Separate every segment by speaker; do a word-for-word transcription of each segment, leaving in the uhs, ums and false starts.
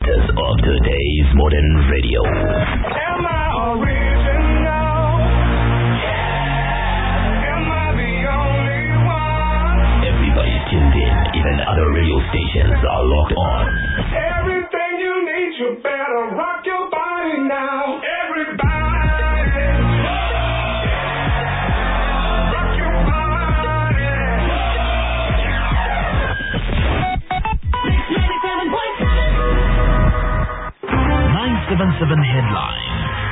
Speaker 1: Leaders of today's modern radio.
Speaker 2: Am I original? Yeah. Am I the only one?
Speaker 1: Everybody's tuned in. Even other radio stations are locked on.
Speaker 2: Everything you need, you better rock your body now. Everybody. Rock your body.
Speaker 1: nine seven seven headline.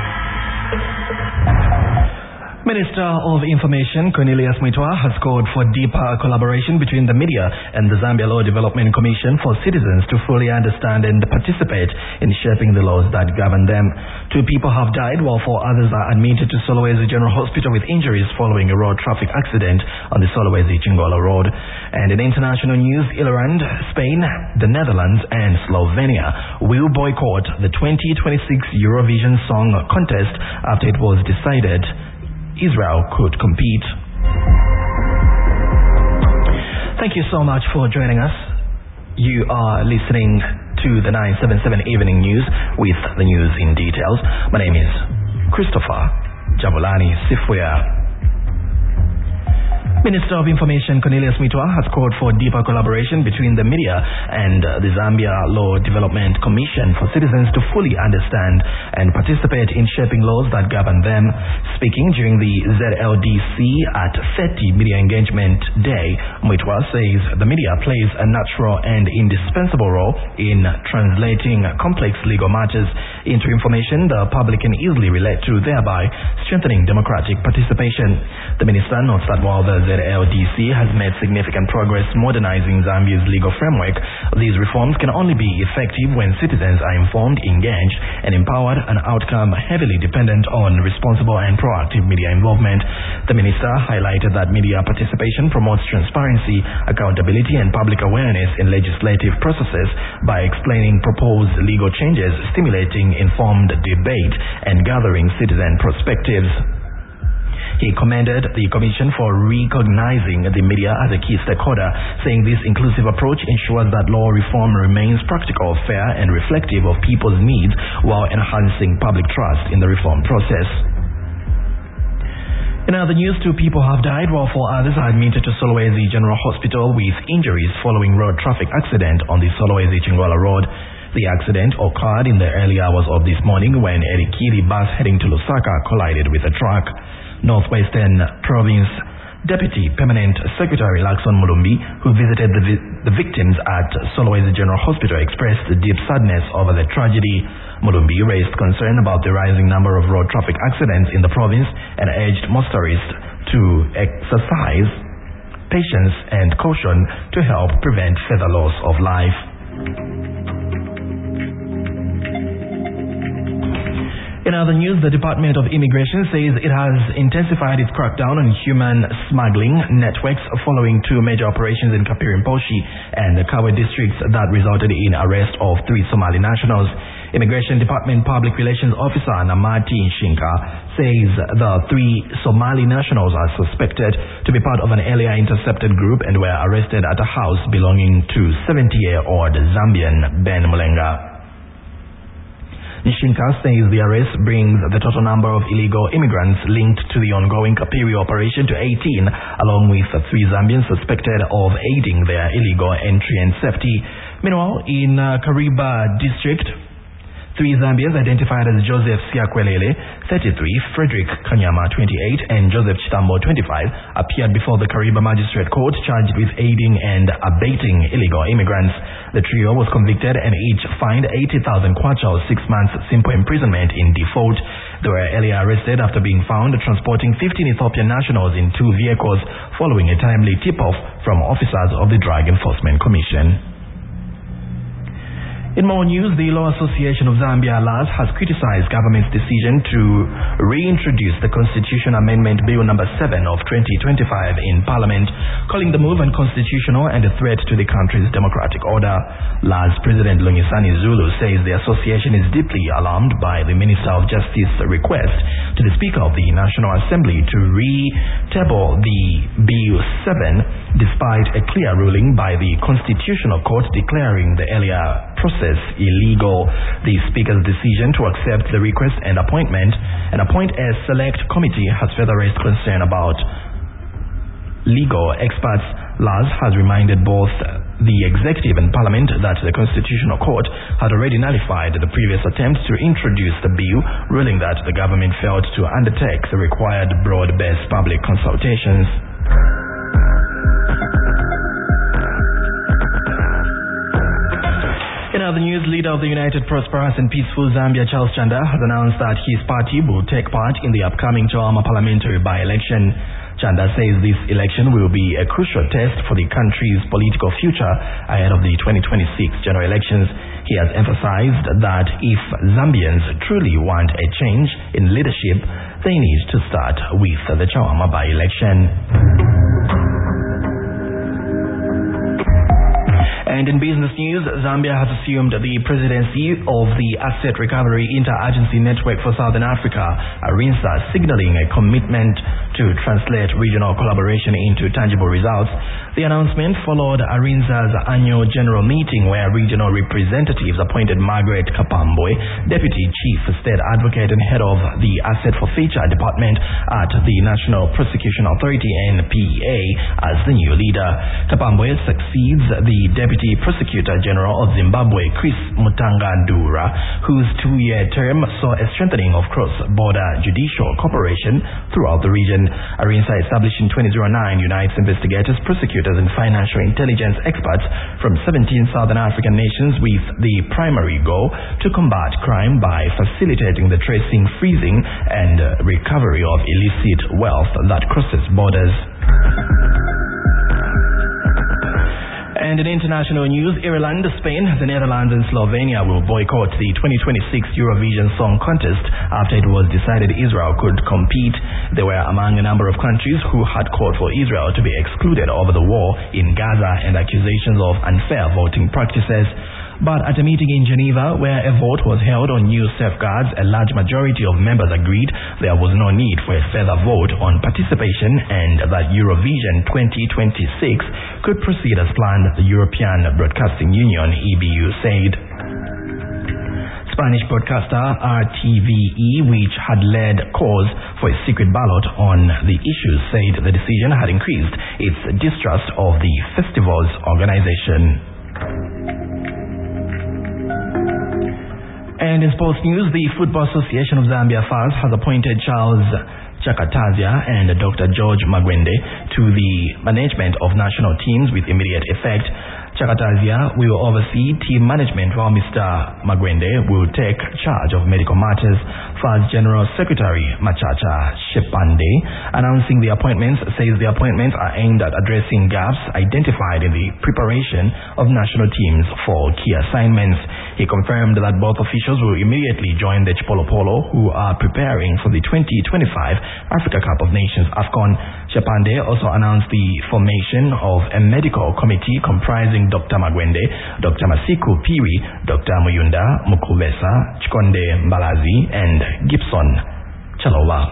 Speaker 3: Minister of Information Cornelius Mwitwa has called for deeper collaboration between the media and the Zambia Law Development Commission for citizens to fully understand and participate in shaping the laws that govern them. Two people have died while four others are admitted to Solwezi General Hospital with injuries following a road traffic accident on the Solwezi-Chingola Road. And in international news, Ireland, Spain, the Netherlands and Slovenia will boycott the twenty twenty-six Eurovision Song Contest after it was decided Israel could compete. Thank you so much for joining us. You are listening to the nine seven seven Evening News with the news in details. My name is Christopher Jabulani Sifuya. Minister of Information Cornelius Mwitwa has called for deeper collaboration between the media and the Zambia Law Development Commission for citizens to fully understand and participate in shaping laws that govern them. Speaking during the Z L D C at thirty Media Engagement Day, Mwitwa says the media plays a natural and indispensable role in translating complex legal matters into information the public can easily relate to, thereby strengthening democratic participation. The minister notes that while the Z L D C has made significant progress modernizing Zambia's legal framework, these reforms can only be effective when citizens are informed, engaged, and empowered, an outcome heavily dependent on responsible and proactive media involvement. The minister highlighted that media participation promotes transparency, accountability, and public awareness in legislative processes by explaining proposed legal changes, stimulating informed debate, and gathering citizen perspectives. He commended the Commission for recognizing the media as a key stakeholder, saying this inclusive approach ensures that law reform remains practical, fair, and reflective of people's needs while enhancing public trust in the reform process. In other news, two people have died while four others are admitted to Solwezi General Hospital with injuries following road traffic accident on the Solwezi-Chingola Road. The accident occurred in the early hours of this morning when a Rikiri bus heading to Lusaka collided with a truck. Northwestern Province Deputy Permanent Secretary Lakson Mulumbi, who visited the, vi- the victims at Solwezi General Hospital, expressed deep sadness over the tragedy. Mulumbi raised concern about the rising number of road traffic accidents in the province and urged motorists to exercise patience and caution to help prevent further loss of life. In other news, the Department of Immigration says it has intensified its crackdown on human smuggling networks following two major operations in Kapirimposhi and the Kawe districts that resulted in arrest of three Somali nationals. Immigration Department Public Relations Officer Namati Nshinka says the three Somali nationals are suspected to be part of an earlier intercepted group and were arrested at a house belonging to seventy-year-old Zambian Ben Mulenga. Nishinka says the arrest brings the total number of illegal immigrants linked to the ongoing Kapiri operation to eighteen, along with three Zambians suspected of aiding their illegal entry and safety. Meanwhile, in uh, Kariba district, three Zambians identified as Joseph Siakwelele, thirty-three, Frederick Kanyama, twenty-eight, and Joseph Chitambo, twenty-five, appeared before the Kariba Magistrate Court charged with aiding and abating illegal immigrants. The trio was convicted and each fined eighty thousand kwacha or six months simple imprisonment in default. They were earlier arrested after being found transporting fifteen Ethiopian nationals in two vehicles following a timely tip-off from officers of the Drug Enforcement Commission. In more news, the Law Association of Zambia, L A Z, has criticized government's decision to reintroduce the Constitution Amendment Bill number seven of twenty twenty-five in Parliament, calling the move unconstitutional and a threat to the country's democratic order. L A Z President Lungisani Zulu says the association is deeply alarmed by the Minister of Justice's request to the Speaker of the National Assembly to re-table the Bill seven, despite a clear ruling by the Constitutional Court declaring the earlier process process illegal. The Speaker's decision to accept the request and appointment and appoint a select committee has further raised concern about legal experts. Laz has reminded both the executive and parliament that the Constitutional Court had already nullified the previous attempt to introduce the bill, ruling that the government failed to undertake the required broad-based public consultations. In other news, leader of the United Prosperous and Peaceful Zambia, Charles Chanda, has announced that his party will take part in the upcoming Chawama parliamentary by-election. Chanda says this election will be a crucial test for the country's political future ahead of the twenty twenty-six general elections. He has emphasized that if Zambians truly want a change in leadership, they need to start with the Chawama by-election. And in business news, Zambia has assumed the presidency of the Asset Recovery Interagency Network for Southern Africa, ARINSA, signaling a commitment to translate regional collaboration into tangible results. The announcement followed ARINSA's annual general meeting where regional representatives appointed Margaret Kapambwe, Deputy Chief State Advocate and Head of the Asset Forfeiture Department at the National Prosecution Authority N P A, as the new leader. Kapambwe succeeds the Deputy Prosecutor General of Zimbabwe, Chris Mutangandura, whose two-year term saw a strengthening of cross-border judicial cooperation throughout the region. ARINSA, established in two thousand nine, unites investigators, prosecutors, and financial intelligence experts from seventeen Southern African nations with the primary goal to combat crime by facilitating the tracing, freezing, and recovery of illicit wealth that crosses borders. And in international news, Ireland, Spain, the Netherlands and Slovenia will boycott the twenty twenty-six Eurovision Song Contest after it was decided Israel could compete. They were among a number of countries who had called for Israel to be excluded over the war in Gaza and accusations of unfair voting practices. But at a meeting in Geneva where a vote was held on new safeguards, a large majority of members agreed there was no need for a further vote on participation and that Eurovision twenty twenty-six could proceed as planned, the European Broadcasting Union E B U said. Spanish broadcaster R T V E, which had led calls for a secret ballot on the issue, said the decision had increased its distrust of the festival's organization. And in sports news, the Football Association of Zambia F A S has appointed Charles Chakatazia and Doctor George Magwende to the management of national teams with immediate effect. Chakatazia will oversee team management while Mister Magwende will take charge of medical matters. F A S General Secretary Machacha Shepande, announcing the appointments, says the appointments are aimed at addressing gaps identified in the preparation of national teams for key assignments. He confirmed that both officials will immediately join the Chipolopolo, who are preparing for the twenty twenty-five Africa Cup of Nations AFCON. Shepande also announced the formation of a medical committee comprising Doctor Magwende, Doctor Masiku Piri, Doctor Muyunda Mukubesa, Chikonde Mbalazi, and Gibson Chalowa.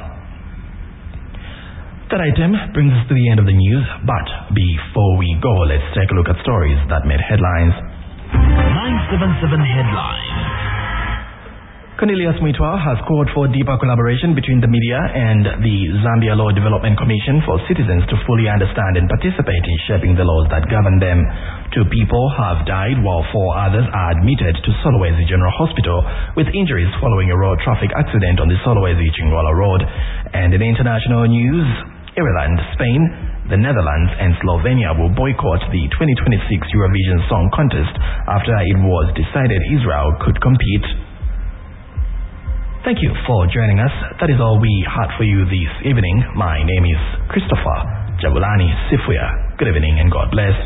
Speaker 3: That item brings us to the end of the news, but before we go, let's take a look at stories that made headlines.
Speaker 1: nine seven seven Headlines.
Speaker 3: Cornelius Muitwa has called for deeper collaboration between the media and the Zambia Law Development Commission for citizens to fully understand and participate in shaping the laws that govern them. Two people have died while four others are admitted to Solwezi General Hospital with injuries following a road traffic accident on the Solwezi-Chingola Road. And in international news, Ireland, Spain, the Netherlands and Slovenia will boycott the twenty twenty-six Eurovision Song Contest after it was decided Israel could compete. Thank you for joining us. That is all we had for you this evening. My name is Christopher Jabulani Sifuya. Good evening and God bless.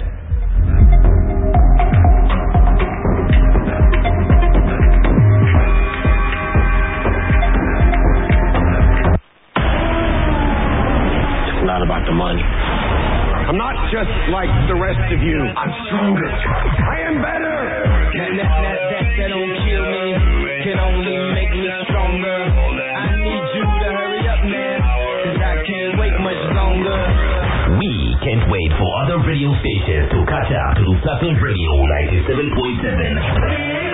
Speaker 1: It's not about the money.
Speaker 2: I'm not just like the rest of you. I'm stronger. I am better.
Speaker 4: That, that, that, that, that don't kill me. Can only make me stronger. I need you to hurry up now, cause I can't wait much longer.
Speaker 1: We can't wait for other radio stations to catch up to Platinum Radio ninety-seven point seven.